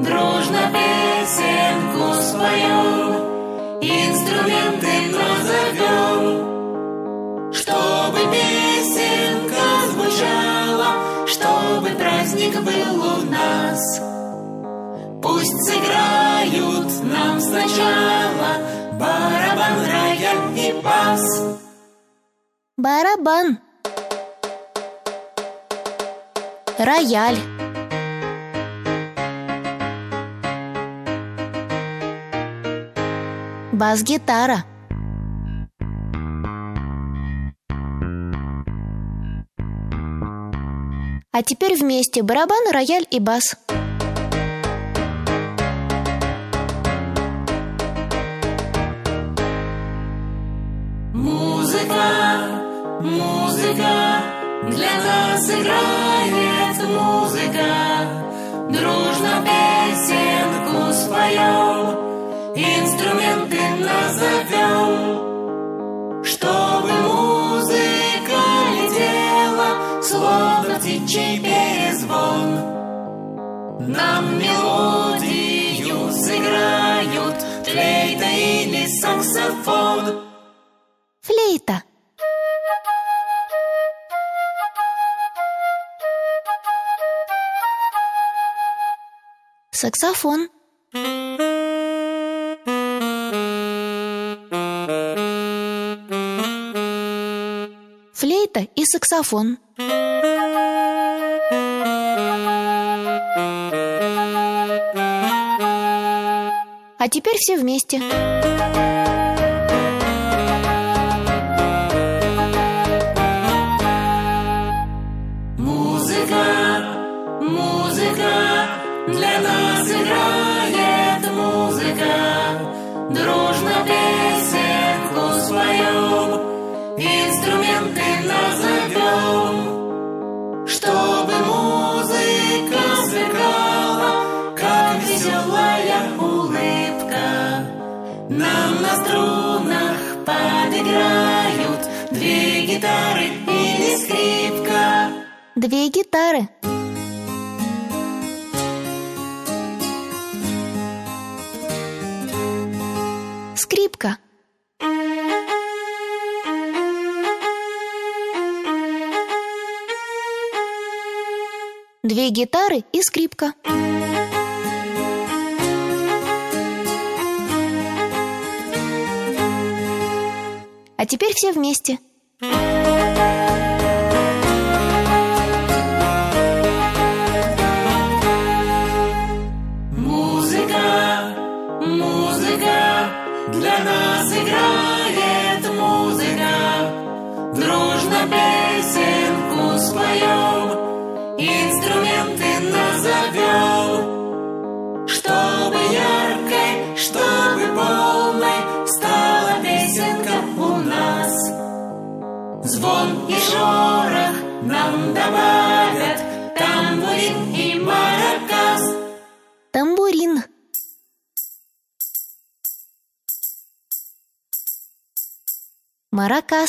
дружно песенку споем, инструменты назовем, чтобы песенка звучала, чтобы праздник был у нас. Пусть сыграют нам сначала барабан, рояль и бас. Барабан, рояль, бас-гитара, а теперь вместе барабан, рояль и бас. Музыка, для нас играет музыка. Дружно песенку споем, инструменты назовем, чтобы музыка летела, словно птичий перезвон. Нам мелодию сыграют флейта или саксофон. Флейта, саксофон, флейта и саксофон. А теперь все вместе. Музыка, для нас играет музыка. Дружно песенку споем, инструменты назовем, чтобы музыка сверкала, как веселая улыбка. Нам на струнах подыграют две гитары или скрипка. Две гитары, скрипка, две гитары и скрипка. А теперь все вместе. Музыка, для нас играет музыка. Дружно песенку споем, инструменты назовем, чтобы яркой, чтобы полной стала песенка у нас. Звон и шорох нам добавят тамбурин и маракас. Тамбурин, маракас,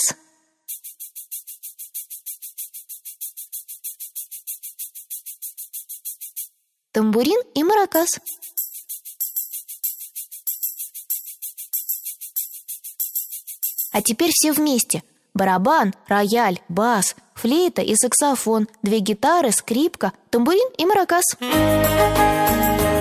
тамбурин и маракас. А теперь все вместе. Барабан, рояль, бас, флейта и саксофон, две гитары, скрипка, тамбурин и маракас.